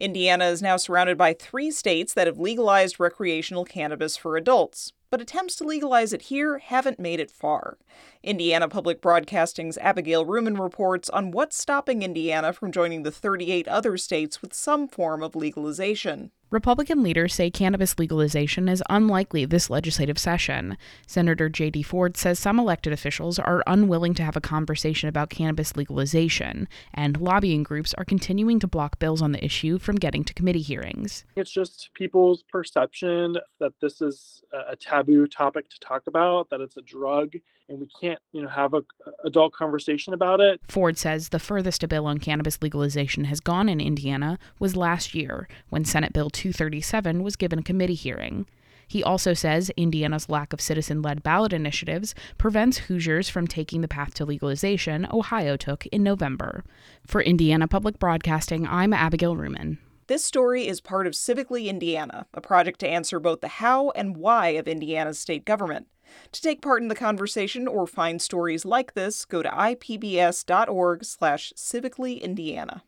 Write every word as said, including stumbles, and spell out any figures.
Indiana is now surrounded by three states that have legalized recreational cannabis for adults, but attempts to legalize it here haven't made it far. Indiana Public Broadcasting's Abigail Ruman reports on what's stopping Indiana from joining the thirty-eight other states with some form of legalization. Republican leaders say cannabis legalization is unlikely this legislative session. Senator J D Ford says some elected officials are unwilling to have a conversation about cannabis legalization, and lobbying groups are continuing to block bills on the issue from getting to committee hearings. It's just people's perception that this is a taboo topic to talk about, that it's a drug, and we can't, you know, have a adult conversation about it. Ford says the furthest a bill on cannabis legalization has gone in Indiana was last year, when Senate Bill two thirty-seven was given a committee hearing. He also says Indiana's lack of citizen-led ballot initiatives prevents Hoosiers from taking the path to legalization Ohio took in November. For Indiana Public Broadcasting, I'm Abigail Ruman. This story is part of Civically Indiana, a project to answer both the how and why of Indiana's state government. To take part in the conversation or find stories like this, go to I P B S dot org slash civically Indiana.